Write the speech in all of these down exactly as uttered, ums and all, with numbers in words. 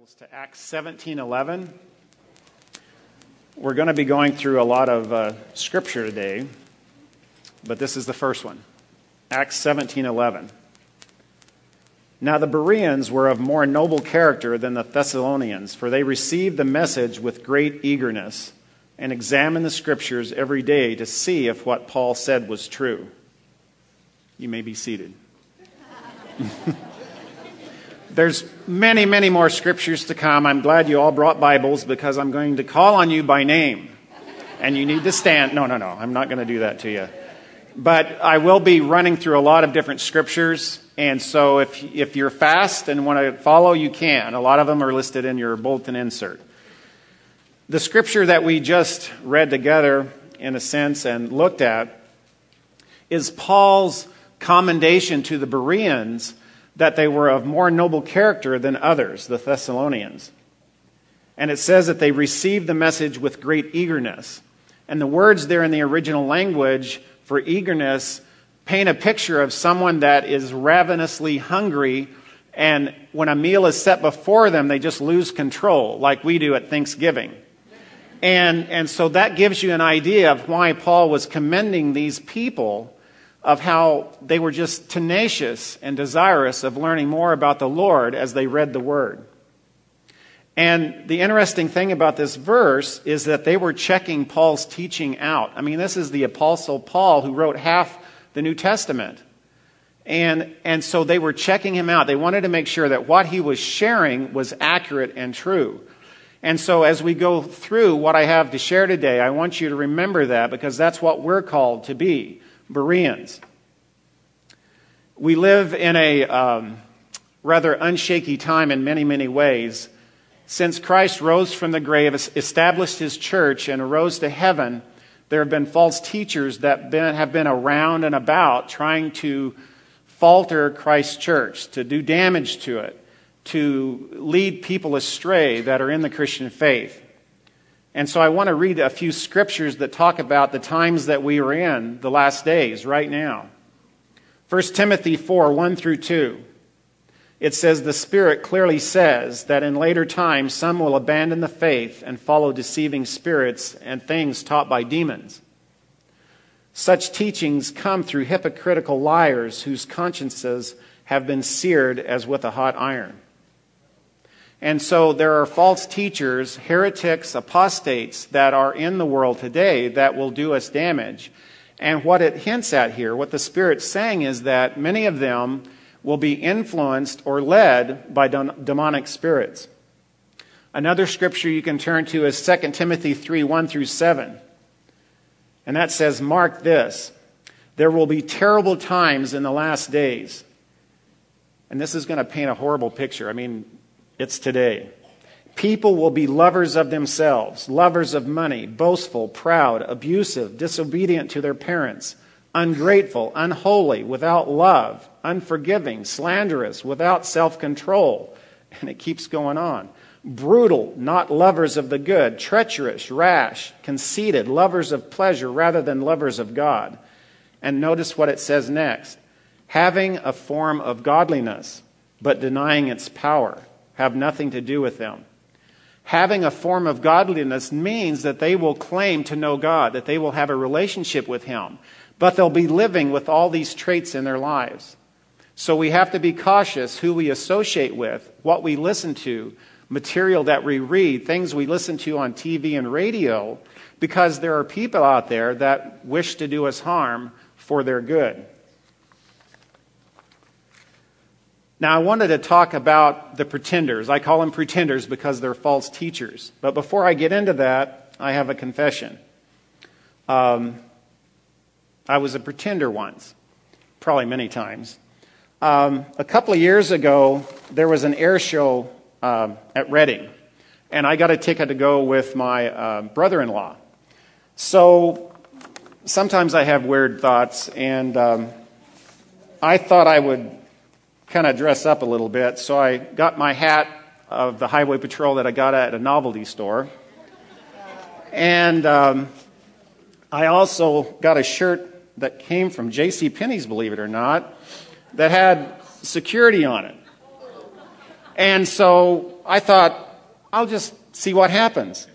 Bibles to Acts seventeen eleven. We're going to be going through a lot of uh, scripture today, but this is the first one. Acts seventeen eleven. Now the Bereans were of more noble character than the Thessalonians, for they received the message with great eagerness and examined the scriptures every day to see if what Paul said was true. You may be seated. There's many, many more scriptures to come. I'm glad you all brought Bibles because I'm going to call on you by name. And you need to stand. No, no, no. I'm not going to do that to you. But I will be running through a lot of different scriptures. And so if if you're fast and want to follow, you can. A lot of them are listed in your bulletin insert. The scripture that we just read together, in a sense, and looked at, is Paul's commendation to the Bereans that they were of more noble character than others, the Thessalonians. And it says that they received the message with great eagerness. And the words there in the original language for eagerness paint a picture of someone that is ravenously hungry, and when a meal is set before them, they just lose control, like we do at Thanksgiving. And, and so that gives you an idea of why Paul was commending these people, of how they were just tenacious and desirous of learning more about the Lord as they read the Word. And the interesting thing about this verse is that they were checking Paul's teaching out. I mean, this is the Apostle Paul who wrote half the New Testament. And, and so they were checking him out. They wanted to make sure that what he was sharing was accurate and true. And so as we go through what I have to share today, I want you to remember that, because that's what we're called to be. Bereans. We live in a um, rather unshaky time in many, many ways. Since Christ rose from the grave, established his church, and arose to heaven, there have been false teachers that been, have been around and about trying to falter Christ's church, to do damage to it, to lead people astray that are in the Christian faith. And so I want to read a few scriptures that talk about the times that we are in, the last days, right now. First Timothy four, one through two. It says, "The Spirit clearly says that in later times some will abandon the faith and follow deceiving spirits and things taught by demons. Such teachings come through hypocritical liars whose consciences have been seared as with a hot iron." And so there are false teachers, heretics, apostates that are in the world today that will do us damage. And what it hints at here, what the Spirit's saying, is that many of them will be influenced or led by demonic spirits. Another scripture you can turn to is Second Timothy three, one through seven. And that says, "Mark this, there will be terrible times in the last days." And this is going to paint a horrible picture. I mean, it's today. "People will be lovers of themselves, lovers of money, boastful, proud, abusive, disobedient to their parents, ungrateful, unholy, without love, unforgiving, slanderous, without self-control." And it keeps going on. "Brutal, not lovers of the good, treacherous, rash, conceited, lovers of pleasure rather than lovers of God." And notice what it says next. "Having a form of godliness, but denying its power, have nothing to do with them." Having a form of godliness means that they will claim to know God, that they will have a relationship with Him, but they'll be living with all these traits in their lives. So we have to be cautious who we associate with, what we listen to, material that we read, things we listen to on T V and radio, because there are people out there that wish to do us harm for their good. Now, I wanted to talk about the pretenders. I call them pretenders because they're false teachers. But before I get into that, I have a confession. Um, I was a pretender once, probably many times. Um, a couple of years ago, there was an air show um, at Reading, and I got a ticket to go with my uh, brother-in-law. So sometimes I have weird thoughts, and um, I thought I would kind of dress up a little bit, so I got my hat of the highway patrol that I got at a novelty store, and um, I also got a shirt that came from J C Penney's, believe it or not, that had security on it. And so I thought, I'll just see what happens.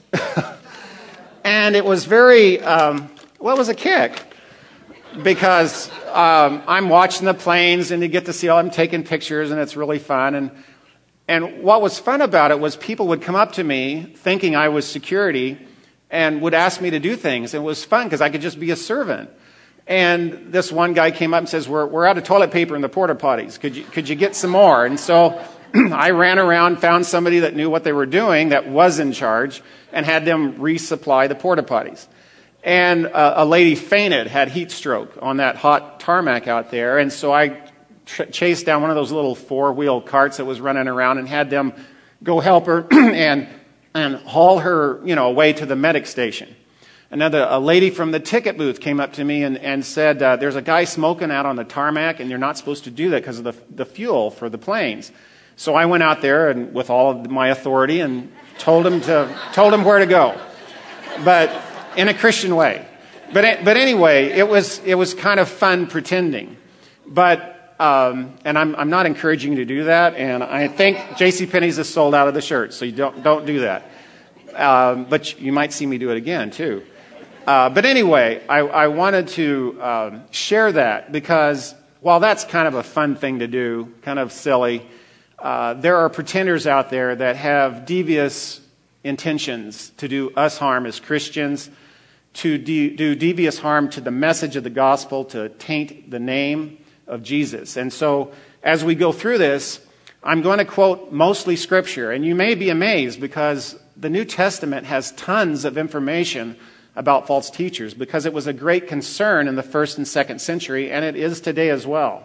And it was very, um, well, it was a kick. Because um, I'm watching the planes, and you get to see all I'm taking pictures, and it's really fun. And and what was fun about it was people would come up to me thinking I was security and would ask me to do things. And it was fun because I could just be a servant. And this one guy came up and says, we're, we're out of toilet paper in the porta potties. Could you, could you get some more? And so I ran around, found somebody that knew what they were doing, that was in charge, and had them resupply the porta potties. And uh, a lady fainted, had heat stroke on that hot tarmac out there. And so I tr- chased down one of those little four-wheel carts that was running around and had them go help her and and haul her, you know, away to the medic station. Another a lady from the ticket booth came up to me and, and said, uh, there's a guy smoking out on the tarmac, and you're not supposed to do that because of the, the fuel for the planes. So I went out there and with all of my authority and told him to told him where to go. But in a Christian way. But but anyway, it was it was kind of fun pretending. But um, and I'm I'm not encouraging you to do that. And I think JCPenney's is sold out of the shirts, so you don't don't do that. Um, but you might see me do it again too. Uh, but anyway, I, I wanted to um, share that because while that's kind of a fun thing to do, kind of silly, uh, there are pretenders out there that have devious intentions to do us harm as Christians, to de- do devious harm to the message of the gospel, to taint the name of Jesus. And so as we go through this, I'm going to quote mostly Scripture. And you may be amazed because the New Testament has tons of information about false teachers because it was a great concern in the first and second century, and it is today as well.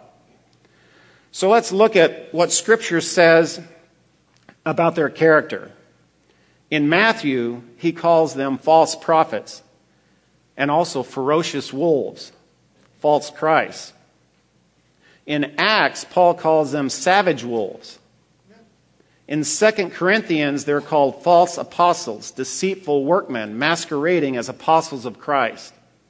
So let's look at what Scripture says about their character. In Matthew, he calls them false prophets and also ferocious wolves, false Christs. In Acts, Paul calls them savage wolves. In Second Corinthians, they're called false apostles, deceitful workmen, masquerading as apostles of Christ.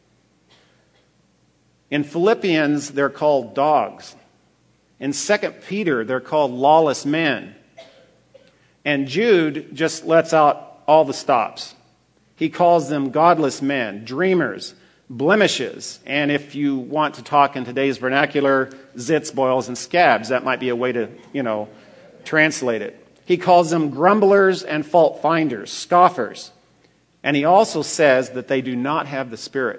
In Philippians, they're called dogs. In Second Peter, they're called lawless men. And Jude just lets out all the stops. He calls them godless men, dreamers, blemishes, and if you want to talk in today's vernacular, zits, boils, and scabs. That might be a way to, you know, translate it. He calls them grumblers and fault finders, scoffers. And he also says that they do not have the Spirit.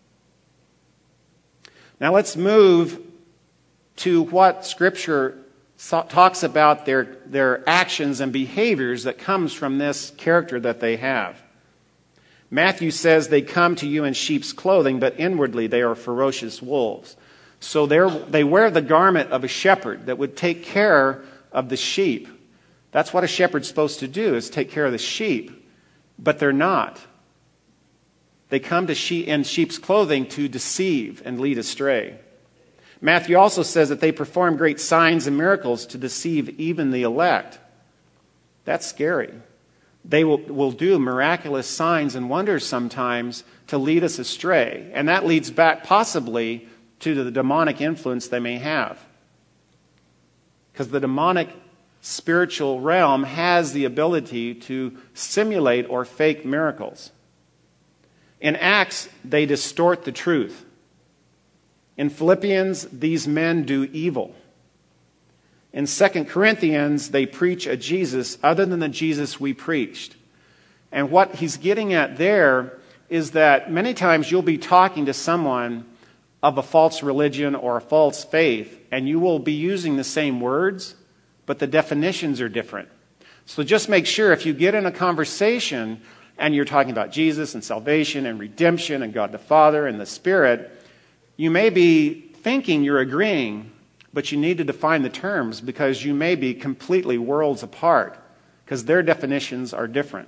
Now let's move to what Scripture talks about their, their actions and behaviors that comes from this character that they have. Matthew says they come to you in sheep's clothing, but inwardly they are ferocious wolves. So they wear the garment of a shepherd that would take care of the sheep. That's what a shepherd's supposed to do, is take care of the sheep. But they're not. They come to sheep in sheep's clothing to deceive and lead astray. Matthew also says that they perform great signs and miracles to deceive even the elect. That's scary. They will, will do miraculous signs and wonders sometimes to lead us astray. And that leads back possibly to the demonic influence they may have. Because the demonic spiritual realm has the ability to simulate or fake miracles. In Acts, they distort the truth. In Philippians, these men do evil. In Second Corinthians, they preach a Jesus other than the Jesus we preached. And what he's getting at there is that many times you'll be talking to someone of a false religion or a false faith, and you will be using the same words, but the definitions are different. So just make sure if you get in a conversation and you're talking about Jesus and salvation and redemption and God the Father and the Spirit, you may be thinking you're agreeing, but you need to define the terms because you may be completely worlds apart because their definitions are different.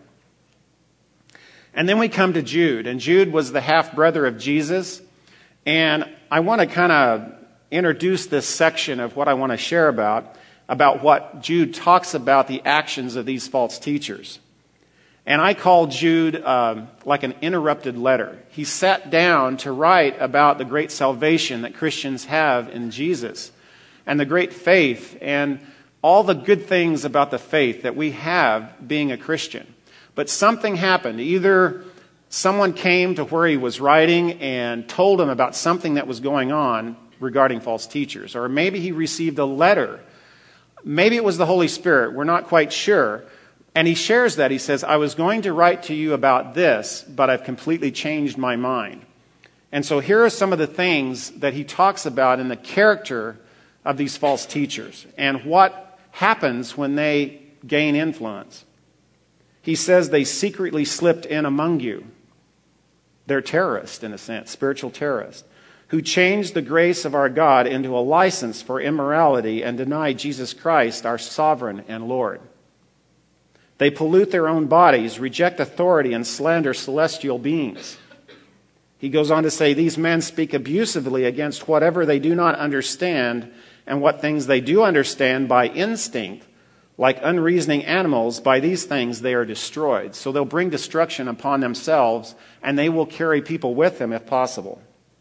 And then we come to Jude, and Jude was the half-brother of Jesus. And I want to kind of introduce this section of what I want to share about, about what Jude talks about the actions of these false teachers. And I call Jude um, like an interrupted letter. He sat down to write about the great salvation that Christians have in Jesus and the great faith and all the good things about the faith that we have being a Christian. But something happened. Either someone came to where he was writing and told him about something that was going on regarding false teachers, or maybe he received a letter. Maybe it was the Holy Spirit. We're not quite sure. And he shares that. He says, I was going to write to you about this, but I've completely changed my mind. And so here are some of the things that he talks about in the character of these false teachers and what happens when they gain influence. He says they secretly slipped in among you. They're terrorists, in a sense, spiritual terrorists, who changed the grace of our God into a license for immorality and deny Jesus Christ, our sovereign and Lord. They pollute their own bodies, reject authority, and slander celestial beings. He goes on to say, these men speak abusively against whatever they do not understand, and what things they do understand by instinct, like unreasoning animals, by these things they are destroyed. So they'll bring destruction upon themselves, and they will carry people with them if possible.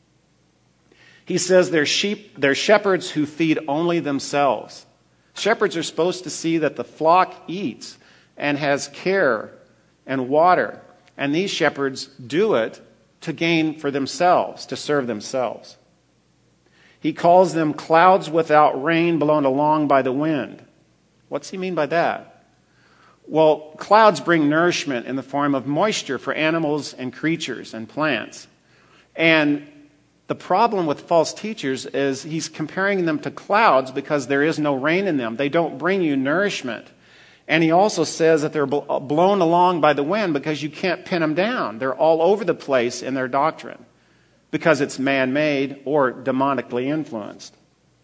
He says they're sheep, they're shepherds who feed only themselves. Shepherds are supposed to see that the flock eats and has care and water. And these shepherds do it to gain for themselves, to serve themselves. He calls them clouds without rain blown along by the wind. What's he mean by that? Well, clouds bring nourishment in the form of moisture for animals and creatures and plants. And the problem with false teachers is he's comparing them to clouds because there is no rain in them. They don't bring you nourishment. And he also says that they're blown along by the wind because you can't pin them down. They're all over the place in their doctrine because it's man-made or demonically influenced.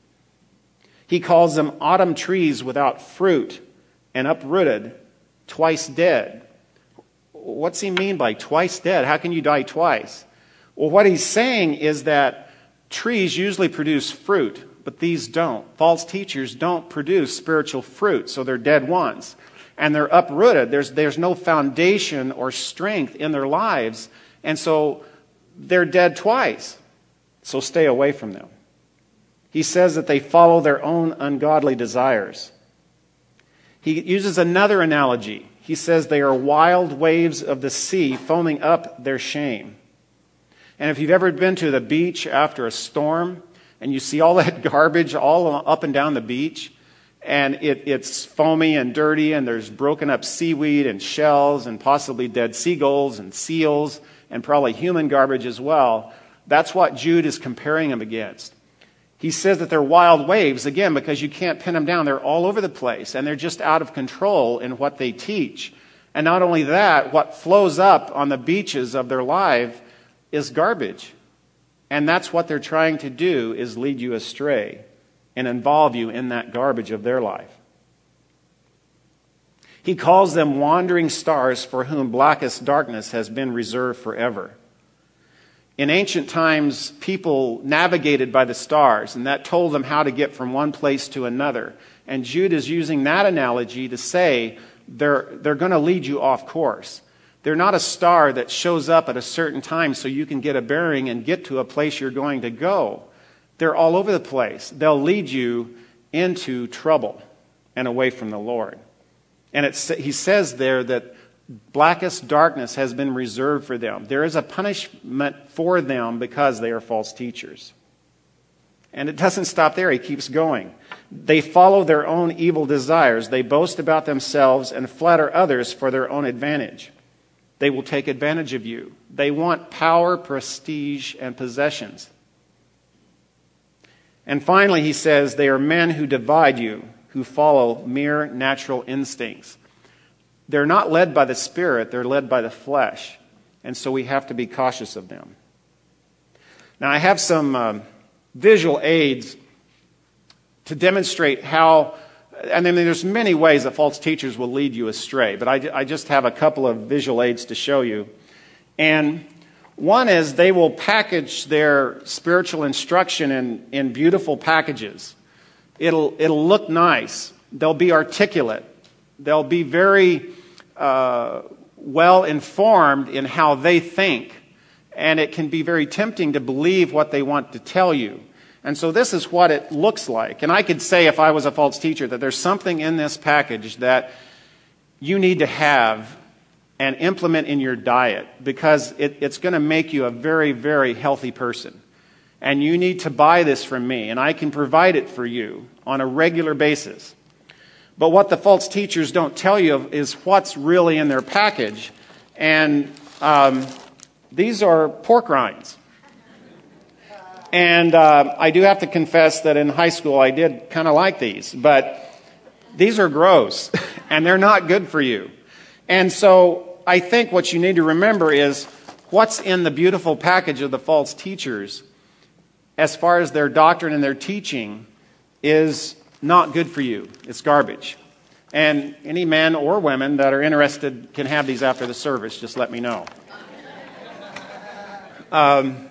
He calls them autumn trees without fruit and uprooted, twice dead. What's he mean by twice dead? How can you die twice? Well, what he's saying is that trees usually produce fruit, but these don't. False teachers don't produce spiritual fruit, so they're dead ones. And they're uprooted. There's, there's no foundation or strength in their lives, and so they're dead twice. So stay away from them. He says that they follow their own ungodly desires. He uses another analogy. He says they are wild waves of the sea foaming up their shame. And if you've ever been to the beach after a storm and you see all that garbage all up and down the beach, and it, it's foamy and dirty, and there's broken up seaweed and shells and possibly dead seagulls and seals and probably human garbage as well, that's what Jude is comparing them against. He says that they're wild waves, again, because you can't pin them down. They're all over the place, and they're just out of control in what they teach. And not only that, what flows up on the beaches of their life is garbage. And that's what they're trying to do, is lead you astray and involve you in that garbage of their life. He calls them wandering stars for whom blackest darkness has been reserved forever. In ancient times, people navigated by the stars, and that told them how to get from one place to another. And Jude is using that analogy to say they're, they're going to lead you off course. They're not a star that shows up at a certain time so you can get a bearing and get to a place you're going to go. They're all over the place. They'll lead you into trouble and away from the Lord. And it's, he says there that blackest darkness has been reserved for them. There is a punishment for them because they are false teachers. And it doesn't stop there. He keeps going. They follow their own evil desires. They boast about themselves and flatter others for their own advantage. They will take advantage of you. They want power, prestige, and possessions. And finally, he says, they are men who divide you, who follow mere natural instincts. They're not led by the Spirit, they're led by the flesh. And so we have to be cautious of them. Now, I have some um, visual aids to demonstrate how, and then there's many ways that false teachers will lead you astray, but I, I just have a couple of visual aids to show you. And one is they will package their spiritual instruction in, in beautiful packages. It'll, it'll look nice. They'll be articulate. They'll be very uh, well informed in how they think. And it can be very tempting to believe what they want to tell you. And so this is what it looks like. And I could say, if I was a false teacher, that there's something in this package that you need to have and implement in your diet, because it, it's going to make you a very, very healthy person. And you need to buy this from me, and I can provide it for you on a regular basis. But what the false teachers don't tell you is what's really in their package. And um, these are pork rinds. And uh, I do have to confess that in high school I did kind of like these, but these are gross, and they're not good for you. And so I think what you need to remember is what's in the beautiful package of the false teachers as far as their doctrine and their teaching is not good for you. It's garbage. And any men or women that are interested can have these after the service. Just let me know. Um,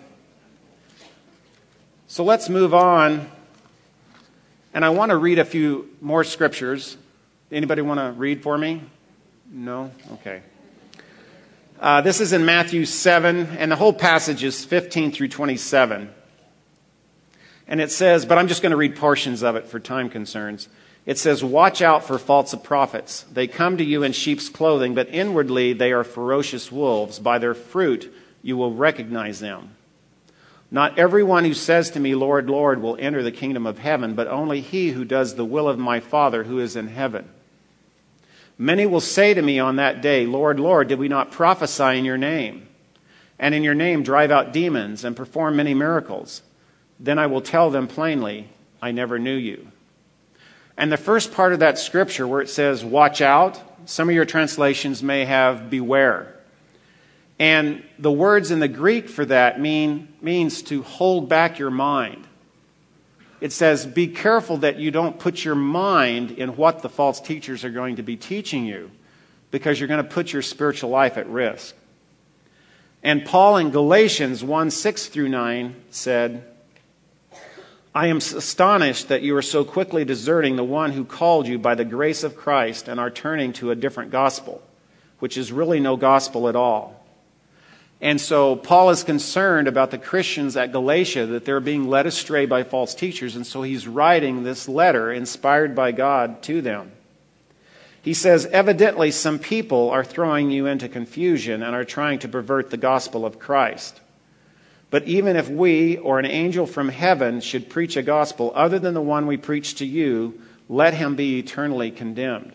so let's move on. And I want to read a few more scriptures. Anybody want to read for me? No? Okay. Uh, this is in Matthew seven, and the whole passage is fifteen through twenty-seven. And it says, but I'm just going to read portions of it for time concerns. It says, watch out for false prophets. They come to you in sheep's clothing, but inwardly they are ferocious wolves. By their fruit you will recognize them. Not everyone who says to me, Lord, Lord, will enter the kingdom of heaven, but only he who does the will of my Father who is in heaven. Many will say to me on that day, Lord, Lord, did we not prophesy in your name? And in your name drive out demons and perform many miracles? Then I will tell them plainly, I never knew you. And the first part of that scripture where it says, watch out, some of your translations may have beware. And the words in the Greek for that mean means to hold back your mind. It says, be careful that you don't put your mind in what the false teachers are going to be teaching you, because you're going to put your spiritual life at risk. And Paul in Galatians one, six through nine said, I am astonished that you are so quickly deserting the one who called you by the grace of Christ and are turning to a different gospel, which is really no gospel at all. And so Paul is concerned about the Christians at Galatia, that they're being led astray by false teachers. And so he's writing this letter inspired by God to them. He says, evidently some people are throwing you into confusion and are trying to pervert the gospel of Christ. But even if we or an angel from heaven should preach a gospel other than the one we preach to you, let him be eternally condemned.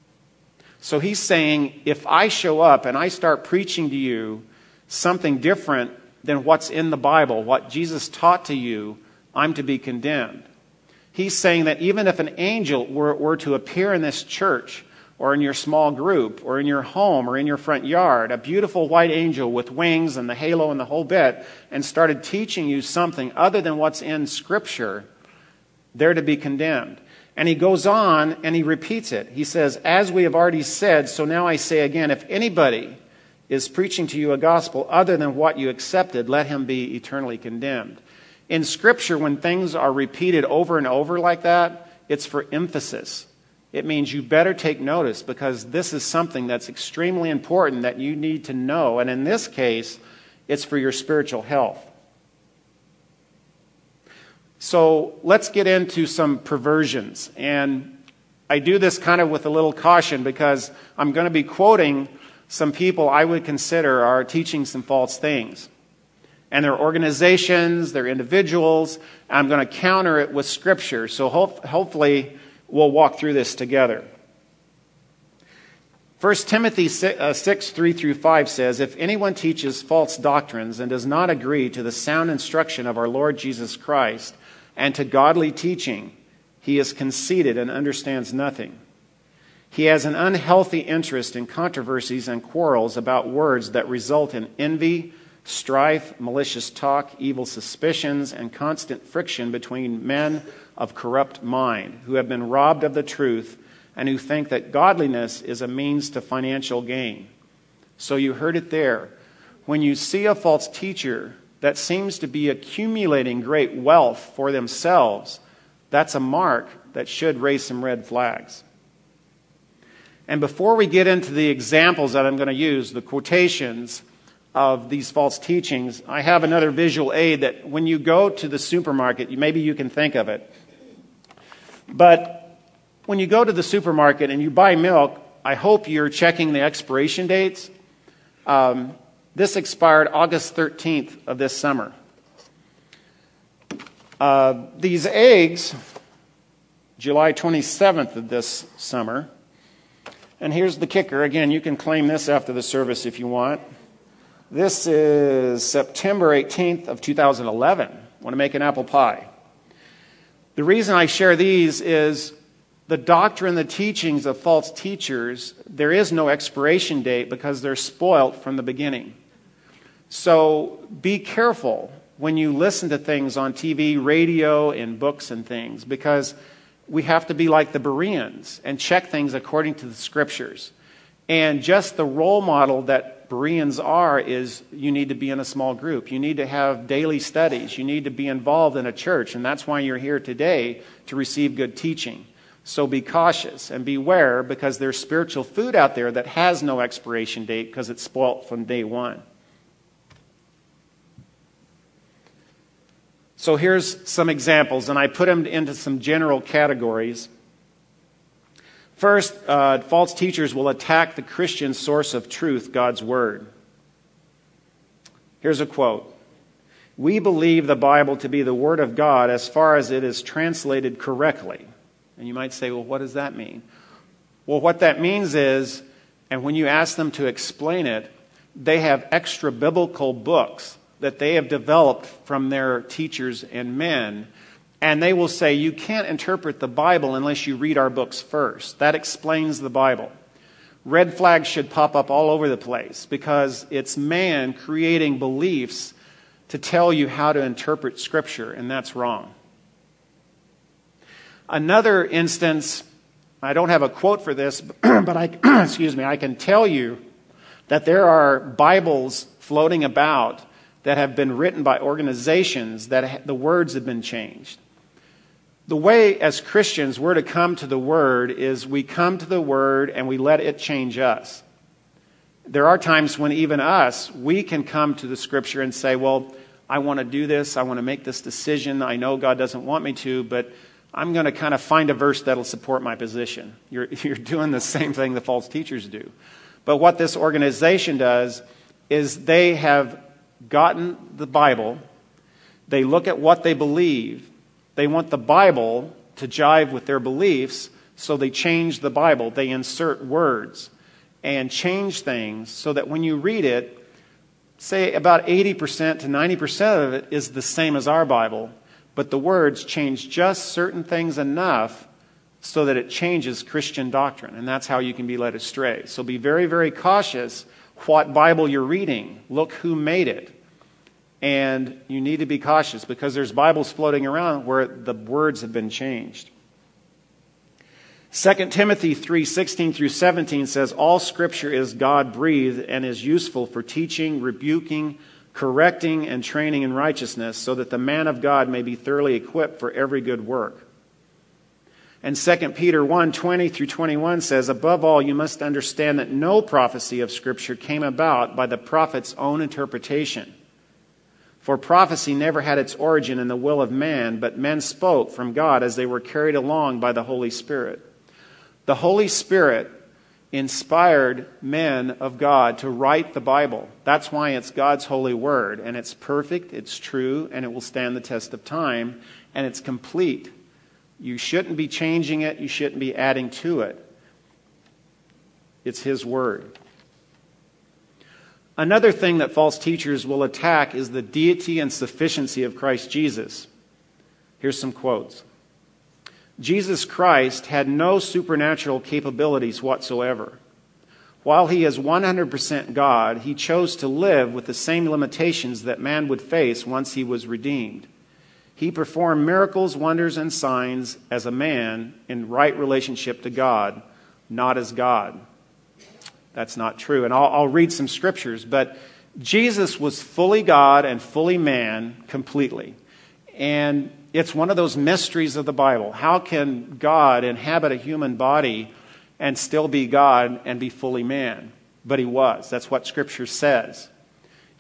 So he's saying, if I show up and I start preaching to you something different than what's in the Bible, what Jesus taught to you, I'm to be condemned. He's saying that even if an angel were, were to appear in this church or in your small group or in your home or in your front yard, a beautiful white angel with wings and the halo and the whole bit, and started teaching you something other than what's in Scripture, they're to be condemned. And he goes on and he repeats it. He says, as we have already said, so now I say again, if anybody is preaching to you a gospel other than what you accepted, let him be eternally condemned. In Scripture, when things are repeated over and over like that, it's for emphasis. It means you better take notice, because this is something that's extremely important that you need to know. And in this case, it's for your spiritual health. So let's get into some perversions. And I do this kind of with a little caution, because I'm going to be quoting some people I would consider are teaching some false things. And they're organizations, they're individuals. And I'm going to counter it with Scripture. So ho- hopefully we'll walk through this together. First Timothy six, three through five says, if anyone teaches false doctrines and does not agree to the sound instruction of our Lord Jesus Christ and to godly teaching, he is conceited and understands nothing. He has an unhealthy interest in controversies and quarrels about words that result in envy, strife, malicious talk, evil suspicions, and constant friction between men of corrupt mind, who have been robbed of the truth and who think that godliness is a means to financial gain. So you heard it there. When you see a false teacher that seems to be accumulating great wealth for themselves, that's a mark that should raise some red flags. And before we get into the examples that I'm going to use, the quotations, of these false teachings, I have another visual aid that when you go to the supermarket, maybe you can think of it. But when you go to the supermarket and you buy milk, I hope you're checking the expiration dates. Um, this expired August thirteenth of this summer. Uh, these eggs, July twenty-seventh of this summer. And here's the kicker. Again, you can claim this after the service if you want. This is September eighteenth of two thousand eleven. I want to make an apple pie. The reason I share these is the doctrine, the teachings of false teachers, there is no expiration date because they're spoilt from the beginning. So be careful when you listen to things on T V, radio, and books and things, because we have to be like the Bereans and check things according to the Scriptures. And just the role model that Bereans are is you need to be in a small group. You need to have daily studies. You need to be involved in a church. And that's why you're here today, to receive good teaching. So be cautious and beware, because there's spiritual food out there that has no expiration date because it's spoilt from day one. So here's some examples, and I put them into some general categories. First, uh, false teachers will attack the Christian source of truth, God's Word. Here's a quote. "We believe the Bible to be the Word of God as far as it is translated correctly." And you might say, well, what does that mean? Well, what that means is, and when you ask them to explain it, they have extra biblical books that they have developed from their teachers and men. And they will say, you can't interpret the Bible unless you read our books first. That explains the Bible. Red flags should pop up all over the place because it's man creating beliefs to tell you how to interpret Scripture, and that's wrong. Another instance, I don't have a quote for this, but I, excuse me, I can tell you that there are Bibles floating about that have been written by organizations that the words have been changed. The way as Christians we're to come to the Word is we come to the Word and we let it change us. There are times when even us, we can come to the Scripture and say, well, I want to do this, I want to make this decision, I know God doesn't want me to, but I'm going to kind of find a verse that'll support my position. You're, you're doing the same thing the false teachers do. But what this organization does is they have gotten the Bible, they look at what they believe, they want the Bible to jive with their beliefs, so they change the Bible. They insert words and change things so that when you read it, say about eighty percent to ninety percent of it is the same as our Bible, but the words change just certain things enough so that it changes Christian doctrine, and that's how you can be led astray. So be very, very cautious what Bible you're reading. Look who made it. And you need to be cautious because there's Bibles floating around where the words have been changed. Second Timothy three sixteen through seventeen says, all Scripture is God-breathed and is useful for teaching, rebuking, correcting, and training in righteousness, so that the man of God may be thoroughly equipped for every good work. And Second Peter one twenty through twenty-one says, above all, you must understand that no prophecy of Scripture came about by the prophet's own interpretation. For prophecy never had its origin in the will of man, but men spoke from God as they were carried along by the Holy Spirit. The Holy Spirit inspired men of God to write the Bible. That's why it's God's holy word, and it's perfect, it's true, and it will stand the test of time, and it's complete. You shouldn't be changing it, you shouldn't be adding to it. It's His word. Another thing that false teachers will attack is the deity and sufficiency of Christ Jesus. Here's some quotes. Jesus Christ had no supernatural capabilities whatsoever. While He is one hundred percent God, He chose to live with the same limitations that man would face once He was redeemed. He performed miracles, wonders, and signs as a man in right relationship to God, not as God. That's not true. And I'll, I'll read some scriptures, but Jesus was fully God and fully man completely. And it's one of those mysteries of the Bible. How can God inhabit a human body and still be God and be fully man? But He was. That's what Scripture says.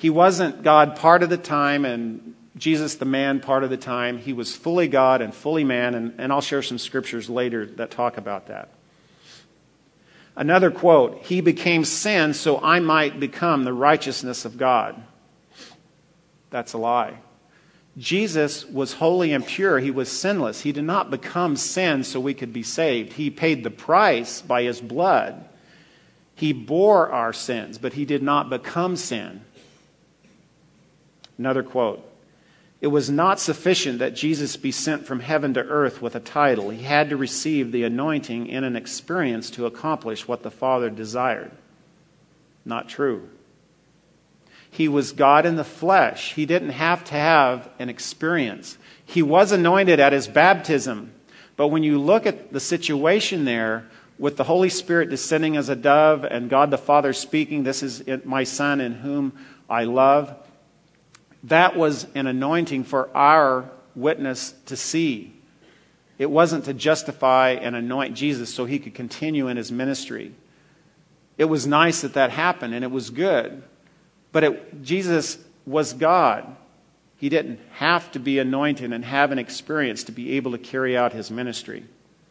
He wasn't God part of the time and Jesus the man part of the time. He was fully God and fully man, and, and I'll share some scriptures later that talk about that. Another quote, he became sin so I might become the righteousness of God. That's a lie. Jesus was holy and pure. He was sinless. He did not become sin so we could be saved. He paid the price by his blood. He bore our sins, but he did not become sin. Another quote, it was not sufficient that Jesus be sent from heaven to earth with a title. He had to receive the anointing and an experience to accomplish what the Father desired. Not true. He was God in the flesh. He didn't have to have an experience. He was anointed at his baptism. But when you look at the situation there, with the Holy Spirit descending as a dove and God the Father speaking, this is my Son in whom I love, that was an anointing for our witness to see. It wasn't to justify and anoint Jesus so he could continue in his ministry. It was nice that that happened, and it was good. But it, Jesus was God. He didn't have to be anointed and have an experience to be able to carry out his ministry.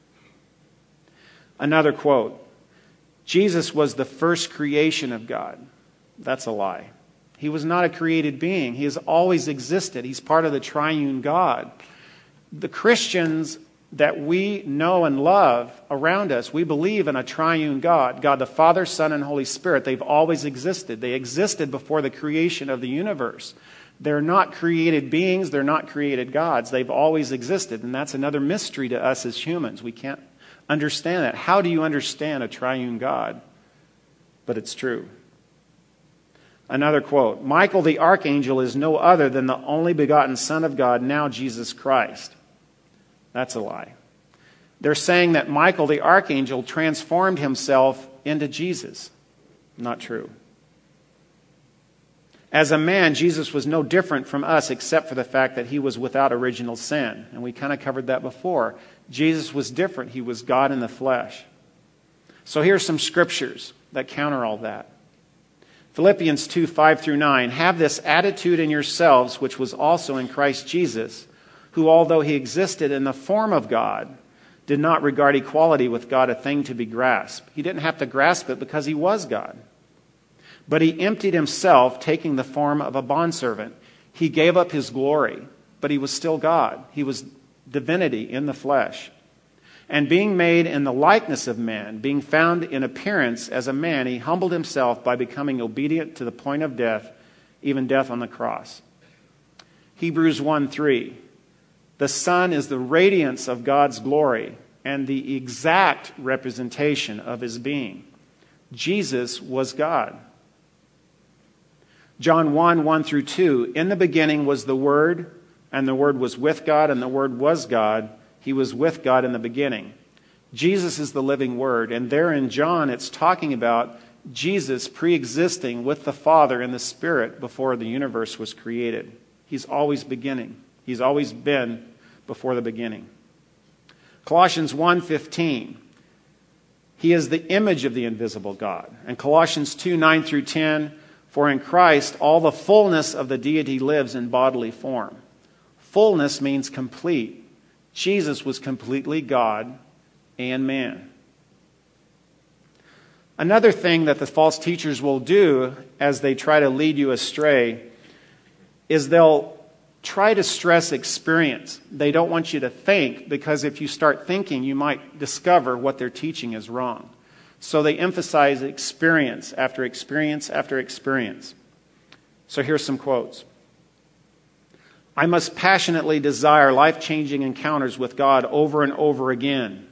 Another quote, Jesus was the first creation of God. That's a lie. He was not a created being. He has always existed. He's part of the triune God. The Christians that we know and love around us, we believe in a triune God. God the Father, Son, and Holy Spirit. They've always existed. They existed before the creation of the universe. They're not created beings. They're not created gods. They've always existed. And that's another mystery to us as humans. We can't understand that. How do you understand a triune God? But it's true. Another quote, Michael the archangel is no other than the only begotten Son of God, now Jesus Christ. That's a lie. They're saying that Michael the archangel transformed himself into Jesus. Not true. As a man, Jesus was no different from us except for the fact that he was without original sin. And we kind of covered that before. Jesus was different. He was God in the flesh. So here's some scriptures that counter all that. Philippians two, five through nine, have this attitude in yourselves, which was also in Christ Jesus, who, although he existed in the form of God, did not regard equality with God a thing to be grasped. He didn't have to grasp it because he was God. But he emptied himself, taking the form of a bondservant. He gave up his glory, but he was still God. He was divinity in the flesh. And being made in the likeness of man, being found in appearance as a man, he humbled himself by becoming obedient to the point of death, even death on the cross. Hebrews one three, the Son is the radiance of God's glory and the exact representation of his being. Jesus was God. John one, one through two, in the beginning was the Word, and the Word was with God, and the Word was God. He was with God in the beginning. Jesus is the living Word. And there in John, it's talking about Jesus pre-existing with the Father and the Spirit before the universe was created. He's always beginning. He's always been before the beginning. Colossians one fifteen, he is the image of the invisible God. And Colossians two, nine through ten, for in Christ all the fullness of the deity lives in bodily form. Fullness means complete. Jesus was completely God and man. Another thing that the false teachers will do as they try to lead you astray is they'll try to stress experience. They don't want you to think, because if you start thinking, you might discover what they're teaching is wrong. So they emphasize experience after experience after experience. So here's some quotes. I must passionately desire life-changing encounters with God over and over again.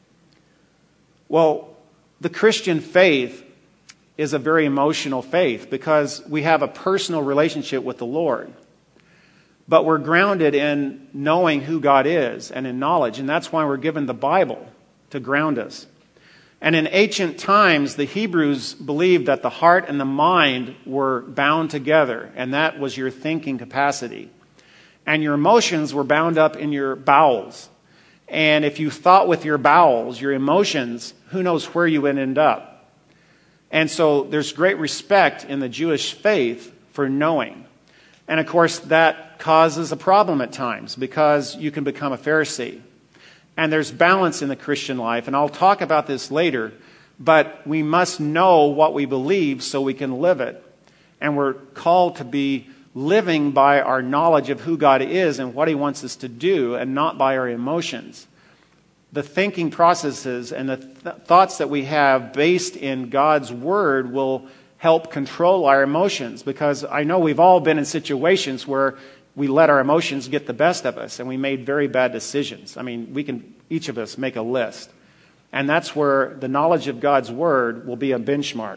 Well, the Christian faith is a very emotional faith because we have a personal relationship with the Lord. But we're grounded in knowing who God is and in knowledge, and that's why we're given the Bible to ground us. And in ancient times, the Hebrews believed that the heart and the mind were bound together, and that was your thinking capacity. And your emotions were bound up in your bowels. And if you thought with your bowels, your emotions, who knows where you would end up. And so there's great respect in the Jewish faith for knowing. And of course, that causes a problem at times because you can become a Pharisee. And there's balance in the Christian life, and I'll talk about this later, but we must know what we believe so we can live it. And we're called to be living by our knowledge of who God is and what He wants us to do, and not by our emotions. The thinking processes and the th- thoughts that we have based in God's Word will help control our emotions, because I know we've all been in situations where we let our emotions get the best of us and we made very bad decisions. I mean, we can, each of us, make a list. And that's where the knowledge of God's Word will be a benchmark.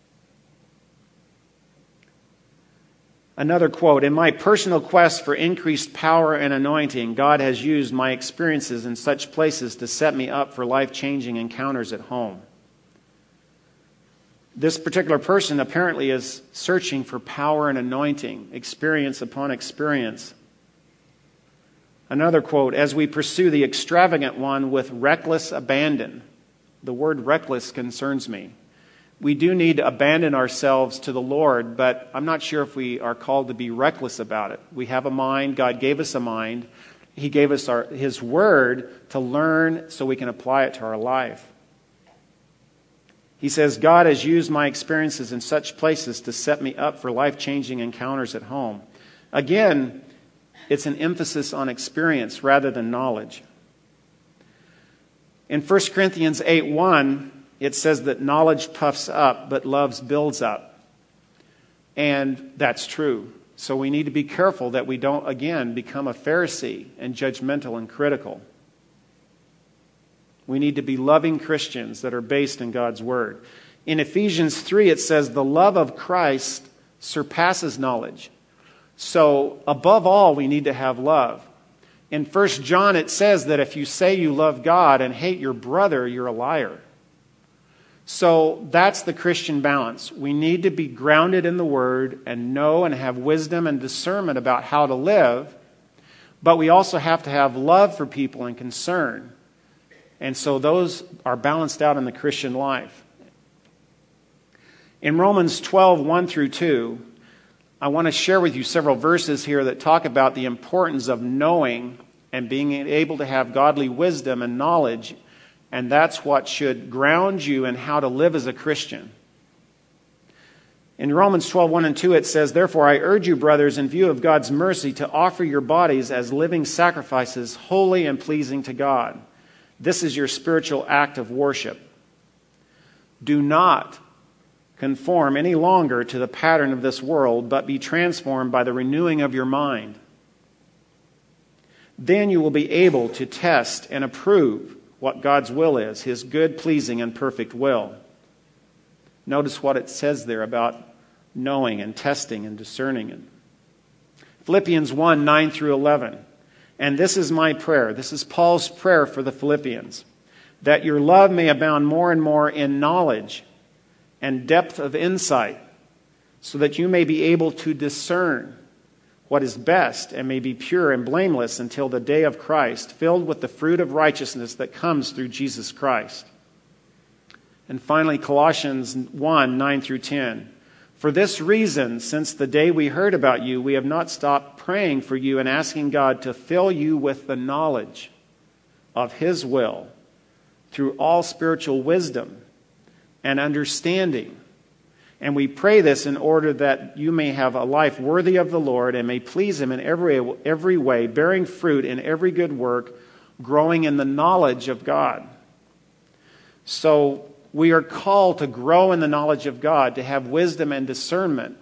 Another quote, "In my personal quest for increased power and anointing, God has used my experiences in such places to set me up for life-changing encounters at home." This particular person apparently is searching for power and anointing, experience upon experience. Another quote, "As we pursue the extravagant one with reckless abandon." The word reckless concerns me. We do need to abandon ourselves to the Lord, but I'm not sure if we are called to be reckless about it. We have a mind. God gave us a mind. He gave us our, His Word to learn so we can apply it to our life. He says, "God has used my experiences in such places to set me up for life-changing encounters at home." Again, it's an emphasis on experience rather than knowledge. In First Corinthians eight one, it says that knowledge puffs up, but love builds up. And that's true. So we need to be careful that we don't, again, become a Pharisee and judgmental and critical. We need to be loving Christians that are based in God's Word. In Ephesians three, it says, "The love of Christ surpasses knowledge." So, above all, we need to have love. In First John, it says that if you say you love God and hate your brother, you're a liar. So, that's the Christian balance. We need to be grounded in the Word and know and have wisdom and discernment about how to live, but we also have to have love for people and concern. And so those are balanced out in the Christian life. In Romans twelve, one through two, I want to share with you several verses here that talk about the importance of knowing and being able to have godly wisdom and knowledge. And that's what should ground you in how to live as a Christian. In Romans twelve, one and two, it says, "Therefore I urge you, brothers, in view of God's mercy, to offer your bodies as living sacrifices, holy and pleasing to God. This is your spiritual act of worship. Do not conform any longer to the pattern of this world, but be transformed by the renewing of your mind. Then you will be able to test and approve what God's will is, His good, pleasing, and perfect will." Notice what it says there about knowing and testing and discerning it. Philippians one, nine through eleven. "And this is my prayer," this is Paul's prayer for the Philippians, "that your love may abound more and more in knowledge and depth of insight, so that you may be able to discern what is best and may be pure and blameless until the day of Christ, filled with the fruit of righteousness that comes through Jesus Christ." And finally, Colossians one, nine through ten. "For this reason, since the day we heard about you, we have not stopped praying for you and asking God to fill you with the knowledge of His will through all spiritual wisdom and understanding. And we pray this in order that you may have a life worthy of the Lord and may please Him in every, every way, bearing fruit in every good work, growing in the knowledge of God." So we are called to grow in the knowledge of God, to have wisdom and discernment.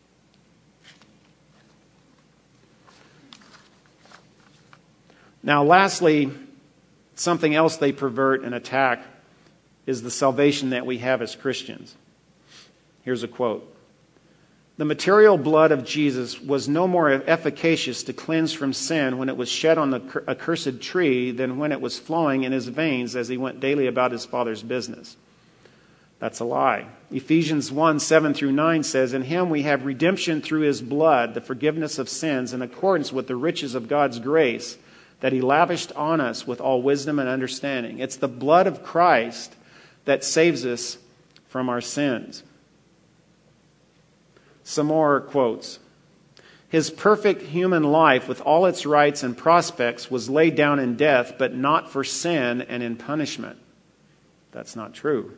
Now, lastly, something else they pervert and attack is the salvation that we have as Christians. Here's a quote. "The material blood of Jesus was no more efficacious to cleanse from sin when it was shed on the accursed tree than when it was flowing in His veins as He went daily about His Father's business." That's a lie. Ephesians one, seven through nine says, "In Him we have redemption through His blood, the forgiveness of sins, in accordance with the riches of God's grace that He lavished on us with all wisdom and understanding." It's the blood of Christ that saves us from our sins. Some more quotes. His perfect human life with all its rights and prospects was laid down in death, but not for sin and in punishment. That's not true.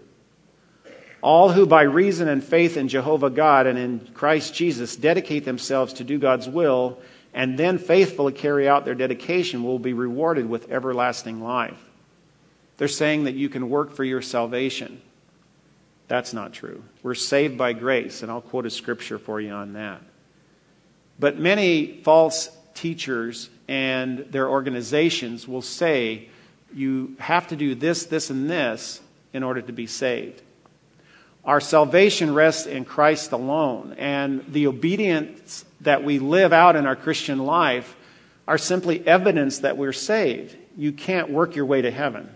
All who by reason and faith in Jehovah God and in Christ Jesus dedicate themselves to do God's will and then faithfully carry out their dedication will be rewarded with everlasting life. They're saying that you can work for your salvation. That's not true. We're saved by grace, and I'll quote a scripture for you on that. But many false teachers and their organizations will say you have to do this, this, and this in order to be saved. Our salvation rests in Christ alone, and the obedience that we live out in our Christian life are simply evidence that we're saved. You can't work your way to heaven.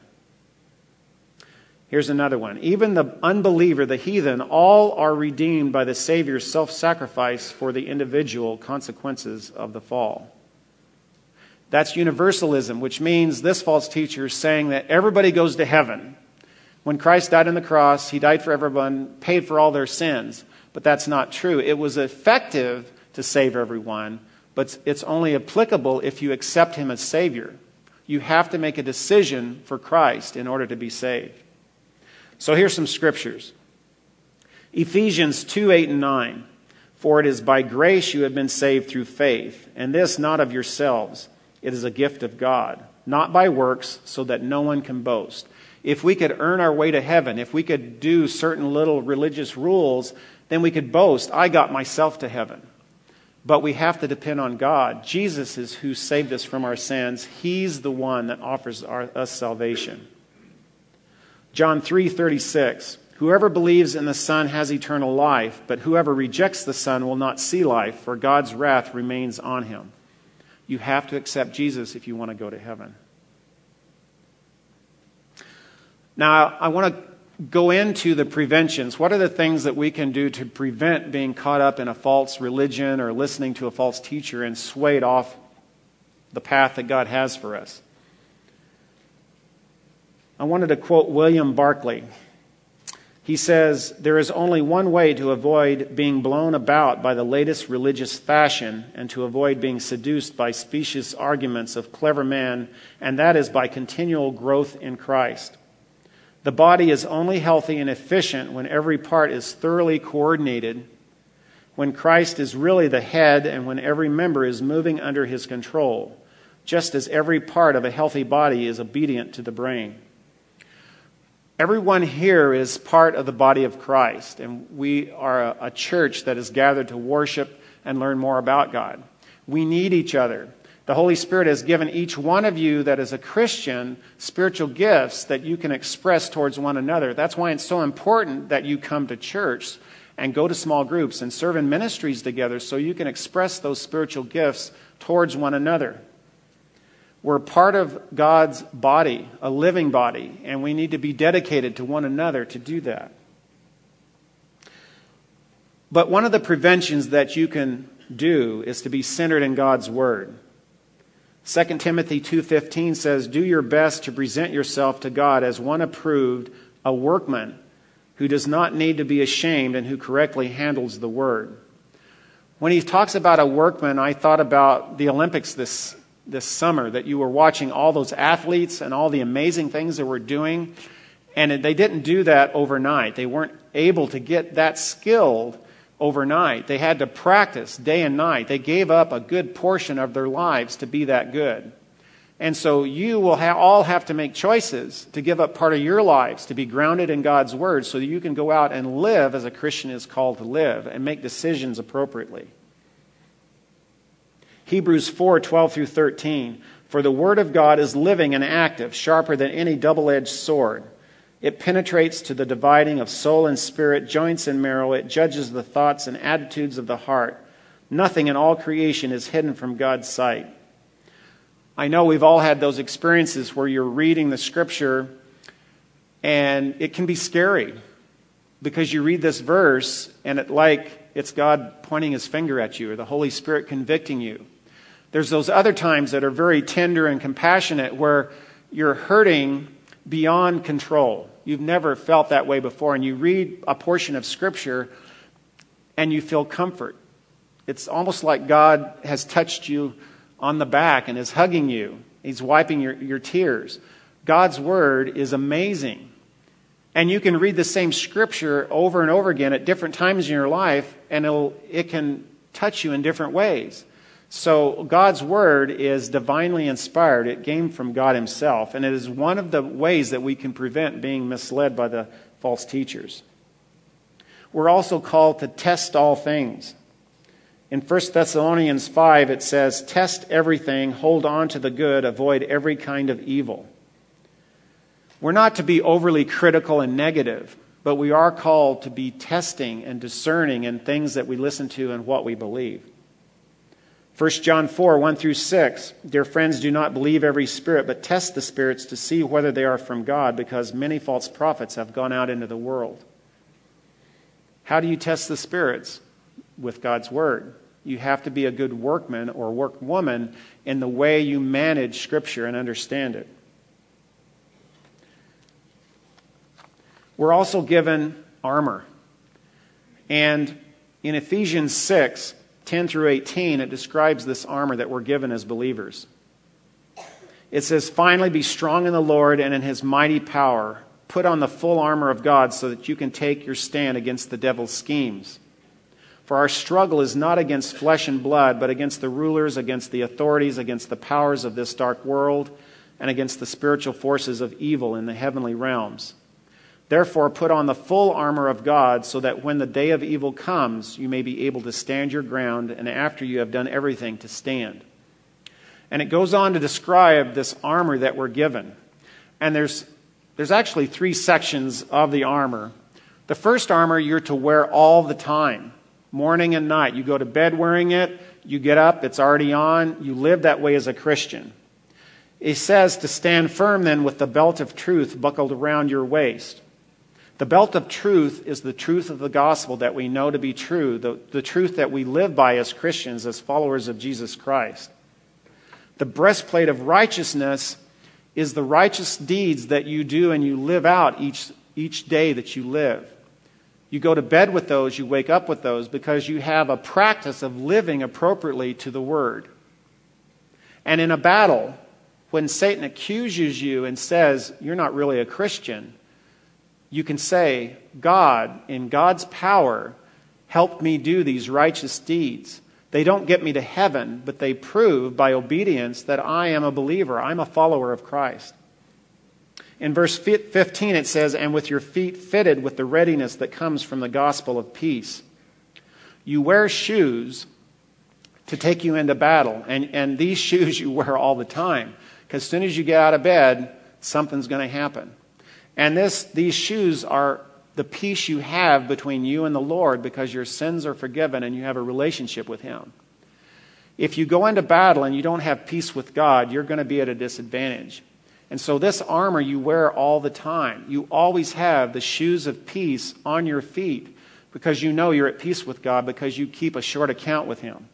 Here's another one. Even the unbeliever, the heathen, all are redeemed by the Savior's self-sacrifice for the individual consequences of the fall. That's universalism, which means this false teacher is saying that everybody goes to heaven. When Christ died on the cross, he died for everyone, paid for all their sins. But that's not true. It was effective to save everyone, but it's only applicable if you accept him as Savior. You have to make a decision for Christ in order to be saved. So here's some scriptures. Ephesians two, eight, and nine. For it is by grace you have been saved through faith, and this not of yourselves. It is a gift of God, not by works, so that no one can boast. If we could earn our way to heaven, if we could do certain little religious rules, then we could boast, I got myself to heaven. But we have to depend on God. Jesus is who saved us from our sins. He's the one that offers our, us salvation. John three thirty-six, whoever believes in the Son has eternal life, but whoever rejects the Son will not see life, for God's wrath remains on him. You have to accept Jesus if you want to go to heaven. Now, I want to go into the preventions. What are the things that we can do to prevent being caught up in a false religion or listening to a false teacher and swayed off the path that God has for us? I wanted to quote William Barclay. He says, there is only one way to avoid being blown about by the latest religious fashion and to avoid being seduced by specious arguments of clever men, and that is by continual growth in Christ. The body is only healthy and efficient when every part is thoroughly coordinated, when Christ is really the head, and when every member is moving under his control, just as every part of a healthy body is obedient to the brain. Everyone here is part of the body of Christ, and we are a, a church that is gathered to worship and learn more about God. We need each other. The Holy Spirit has given each one of you that is a Christian spiritual gifts that you can express towards one another. That's why it's so important that you come to church and go to small groups and serve in ministries together so you can express those spiritual gifts towards one another. We're part of God's body, a living body, and we need to be dedicated to one another to do that. But one of the preventions that you can do is to be centered in God's Word. Second Timothy two fifteen says, do your best to present yourself to God as one approved, a workman who does not need to be ashamed and who correctly handles the Word. When he talks about a workman, I thought about the Olympics this this summer, that you were watching all those athletes and all the amazing things they were doing. And they didn't do that overnight. They weren't able to get that skilled overnight. They had to practice day and night. They gave up a good portion of their lives to be that good. And so you will ha- all have to make choices to give up part of your lives to be grounded in God's Word so that you can go out and live as a Christian is called to live and make decisions appropriately. Hebrews four, twelve through thirteen. For the Word of God is living and active, sharper than any double-edged sword. It penetrates to the dividing of soul and spirit, joints and marrow. It judges the thoughts and attitudes of the heart. Nothing in all creation is hidden from God's sight. I know we've all had those experiences where you're reading the Scripture and it can be scary because you read this verse and it like it's God pointing his finger at you or the Holy Spirit convicting you. There's those other times that are very tender and compassionate where you're hurting beyond control. You've never felt that way before, and you read a portion of Scripture and you feel comfort. It's almost like God has touched you on the back and is hugging you. He's wiping your, your tears. God's Word is amazing. And you can read the same scripture over and over again at different times in your life, and it'll, it can touch you in different ways. So God's Word is divinely inspired. It came from God Himself, and it is one of the ways that we can prevent being misled by the false teachers. We're also called to test all things. In First Thessalonians five, it says, "Test everything, hold on to the good, avoid every kind of evil." We're not to be overly critical and negative, but we are called to be testing and discerning in things that we listen to and what we believe. First John four, one through six, "Dear friends, do not believe every spirit, but test the spirits to see whether they are from God, because many false prophets have gone out into the world." How do you test the spirits? With God's Word. You have to be a good workman or workwoman in the way you manage Scripture and understand it. We're also given armor. And in Ephesians six, ten through eighteen, it describes this armor that we're given as believers. It says, "Finally, be strong in the Lord and in His mighty power. Put on the full armor of God so that you can take your stand against the devil's schemes. For our struggle is not against flesh and blood, but against the rulers, against the authorities, against the powers of this dark world, and against the spiritual forces of evil in the heavenly realms. Therefore, put on the full armor of God, so that when the day of evil comes, you may be able to stand your ground, and after you have done everything, to stand." And it goes on to describe this armor that we're given. And there's, there's actually three sections of the armor. The first armor you're to wear all the time, morning and night. You go to bed wearing it, you get up, it's already on, you live that way as a Christian. It says to stand firm then with the belt of truth buckled around your waist. The belt of truth is the truth of the gospel that we know to be true, the, the truth that we live by as Christians, as followers of Jesus Christ. The breastplate of righteousness is the righteous deeds that you do and you live out each, each day that you live. You go to bed with those, you wake up with those, because you have a practice of living appropriately to the Word. And in a battle, when Satan accuses you and says, "You're not really a Christian," you can say, "God, in God's power, helped me do these righteous deeds. They don't get me to heaven, but they prove by obedience that I am a believer. I'm a follower of Christ." In verse fifteen it says, "And with your feet fitted with the readiness that comes from the gospel of peace." You wear shoes to take you into battle. And, and these shoes you wear all the time. Because as soon as you get out of bed, something's going to happen. And this, these shoes are the peace you have between you and the Lord, because your sins are forgiven and you have a relationship with Him. If you go into battle and you don't have peace with God, you're going to be at a disadvantage. And so this armor you wear all the time. You always have the shoes of peace on your feet, because you know you're at peace with God, because you keep a short account with Him.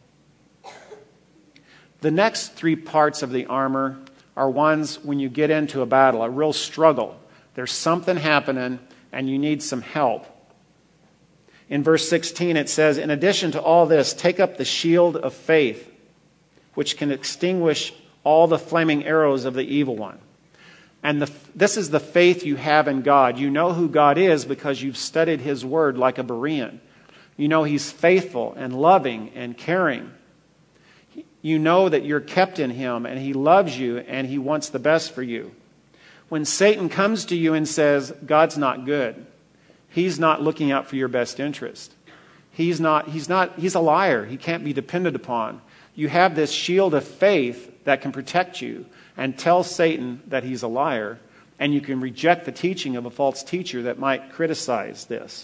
The next three parts of the armor are ones when you get into a battle, a real struggle. There's something happening and you need some help. In verse sixteen it says, "In addition to all this, take up the shield of faith, which can extinguish all the flaming arrows of the evil one." And the, this is the faith you have in God. You know who God is because you've studied His Word like a Berean. You know He's faithful and loving and caring. You know that you're kept in Him and He loves you and He wants the best for you. When Satan comes to you and says, "God's not good. He's not looking out for your best interest. He's not, he's not, he's a liar. He can't be depended upon." You have this shield of faith that can protect you and tell Satan that he's a liar, and you can reject the teaching of a false teacher that might criticize this.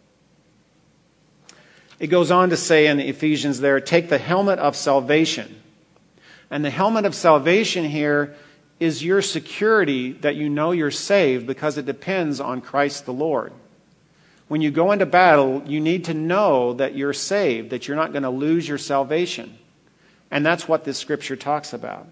It goes on to say in Ephesians there, "Take the helmet of salvation." And the helmet of salvation here is your security that you know you're saved, because it depends on Christ the Lord. When you go into battle, you need to know that you're saved, that you're not going to lose your salvation. And that's what this scripture talks about.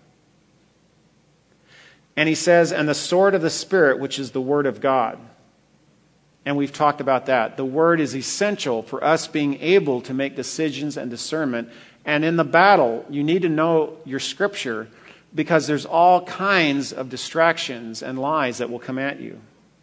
And he says, "And the sword of the Spirit, which is the Word of God." And we've talked about that. The Word is essential for us being able to make decisions and discernment. And in the battle, you need to know your Scripture because there's all kinds of distractions and lies that will come at you.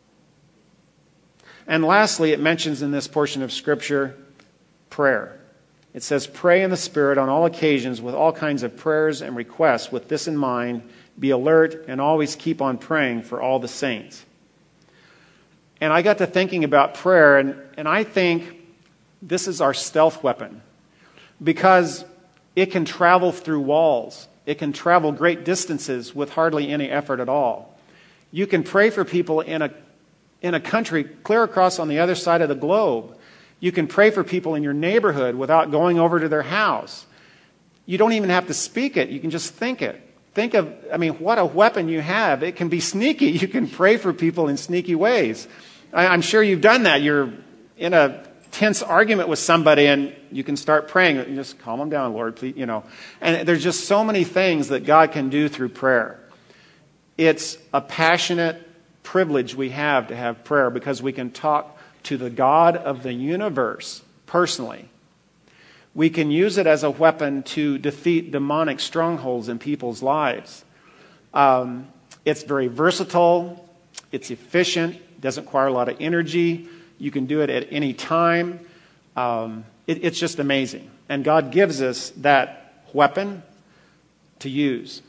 And lastly, it mentions in this portion of Scripture prayer. It says, pray in the Spirit on all occasions with all kinds of prayers and requests. With this in mind, be alert and always keep on praying for all the saints. And I got to thinking about prayer, and, and I think this is our stealth weapon because it can travel through walls. It can travel great distances with hardly any effort at all. You can pray for people in a, in a country clear across on the other side of the globe. You can pray for people in your neighborhood without going over to their house. You don't even have to speak it. You can just think it. Think of, I mean, what a weapon you have. It can be sneaky. You can pray for people in sneaky ways. I, I'm sure you've done that. You're in a tense argument with somebody and you can start praying. You just calm them down, Lord, please, you know. And there's just so many things that God can do through prayer. It's a passionate privilege we have to have prayer because we can talk to the God of the universe personally. We can use it as a weapon to defeat demonic strongholds in people's lives. Um, it's very versatile. It's efficient. Doesn't require a lot of energy. You can do it at any time. Um, it, it's just amazing. And God gives us that weapon to use.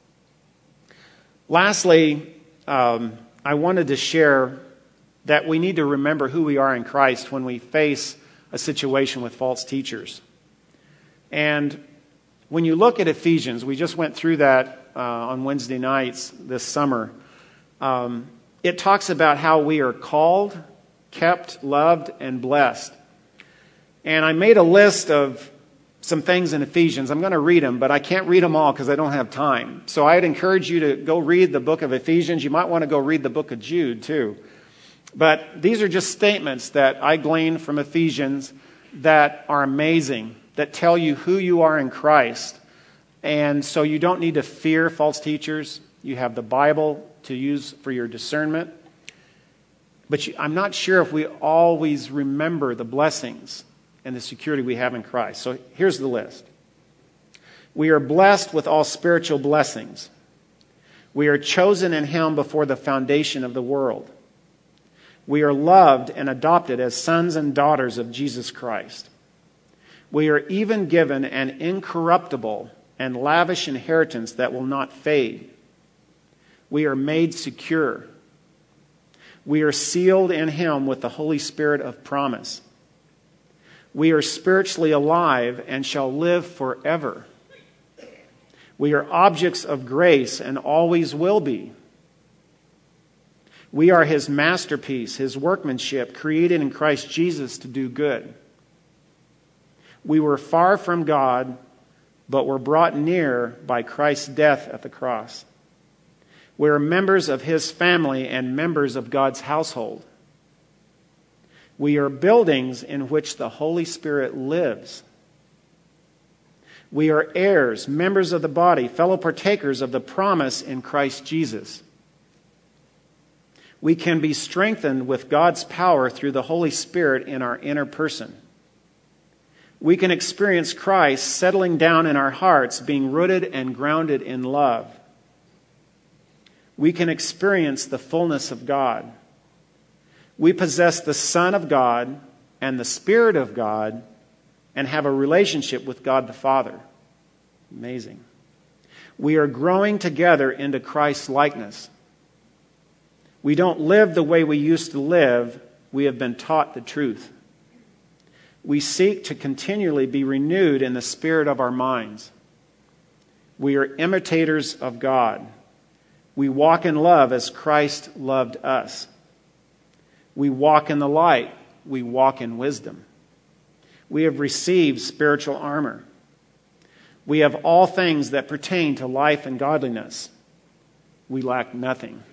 Lastly, um, I wanted to share that we need to remember who we are in Christ when we face a situation with false teachers. And when you look at Ephesians, we just went through that uh, on Wednesday nights this summer. Um, it talks about how we are called, kept, loved, and blessed. And I made a list of some things in Ephesians. I'm going to read them, but I can't read them all because I don't have time. So I'd encourage you to go read the book of Ephesians. You might want to go read the book of Jude too. But these are just statements that I gleaned from Ephesians that are amazing, that tell you who you are in Christ. And so you don't need to fear false teachers. You have the Bible to use for your discernment. But you, I'm not sure if we always remember the blessings and the security we have in Christ. So here's the list. We are blessed with all spiritual blessings. We are chosen in Him before the foundation of the world. We are loved and adopted as sons and daughters of Jesus Christ. We are even given an incorruptible and lavish inheritance that will not fade. We are made secure. We are sealed in Him with the Holy Spirit of promise. We are spiritually alive and shall live forever. We are objects of grace and always will be. We are His masterpiece, His workmanship, created in Christ Jesus to do good. We were far from God, but were brought near by Christ's death at the cross. We are members of His family and members of God's household. We are buildings in which the Holy Spirit lives. We are heirs, members of the body, fellow partakers of the promise in Christ Jesus. We can be strengthened with God's power through the Holy Spirit in our inner person. We can experience Christ settling down in our hearts, being rooted and grounded in love. We can experience the fullness of God. We possess the Son of God and the Spirit of God and have a relationship with God the Father. Amazing. We are growing together into Christ's likeness. We don't live the way we used to live. We have been taught the truth. We seek to continually be renewed in the spirit of our minds. We are imitators of God. We walk in love as Christ loved us. We walk in the light. We walk in wisdom. We have received spiritual armor. We have all things that pertain to life and godliness. We lack nothing.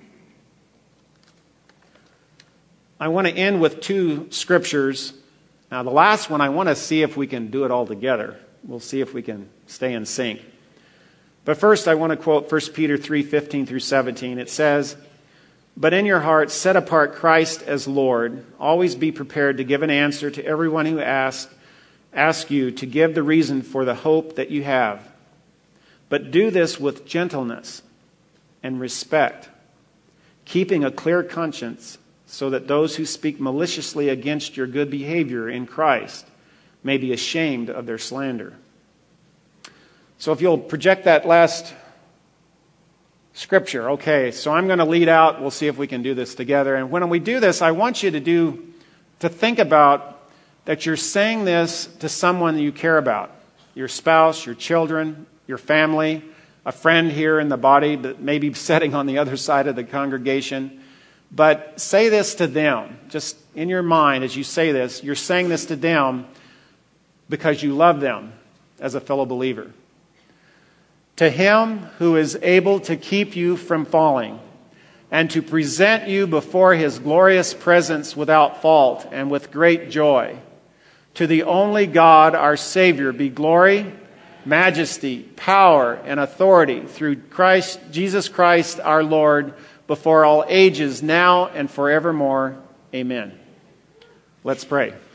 I want to end with two scriptures. Now, the last one, I want to see if we can do it all together. We'll see if we can stay in sync. But first, I want to quote First Peter three fifteen through seventeen. It says, But in your heart, set apart Christ as Lord. Always be prepared to give an answer to everyone who asks, ask you to give the reason for the hope that you have. But do this with gentleness and respect, keeping a clear conscience, so that those who speak maliciously against your good behavior in Christ may be ashamed of their slander. So if you'll project that last scripture. Okay, so I'm going to lead out. We'll see if we can do this together. And when we do this, I want you to do, to think about that you're saying this to someone you care about. Your spouse, your children, your family, a friend here in the body that may be sitting on the other side of the congregation. But say this to them. Just in your mind as you say this, you're saying this to them because you love them as a fellow believer. To him who is able to keep you from falling and to present you before his glorious presence without fault and with great joy. To the only God, our Savior, be glory, majesty, power, and authority through Christ, Jesus Christ our Lord, before all ages, now and forevermore. Amen. Let's pray.